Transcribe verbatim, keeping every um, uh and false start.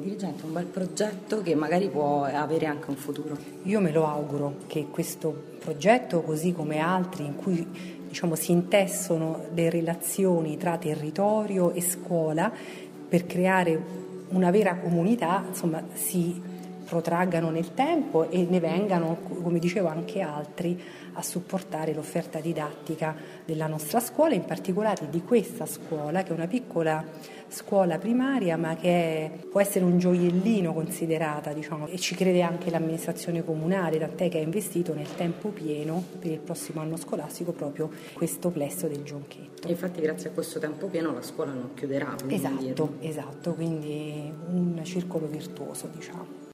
dirigente, un bel progetto che magari può avere anche un futuro. Io me lo auguro che questo progetto, così come altri in cui diciamo si intessono le relazioni tra territorio e scuola per creare una vera comunità, insomma, si protraggano nel tempo e ne vengano, come dicevo, anche altri a supportare l'offerta didattica della nostra scuola, in particolare di questa scuola, che è una piccola scuola primaria, ma che può essere un gioiellino considerata, diciamo, e ci crede anche l'amministrazione comunale, tant'è che ha investito nel tempo pieno per il prossimo anno scolastico proprio questo plesso del Gionchetto. E infatti grazie a questo tempo pieno la scuola non chiuderà. Esatto, esatto, quindi un circolo virtuoso, diciamo.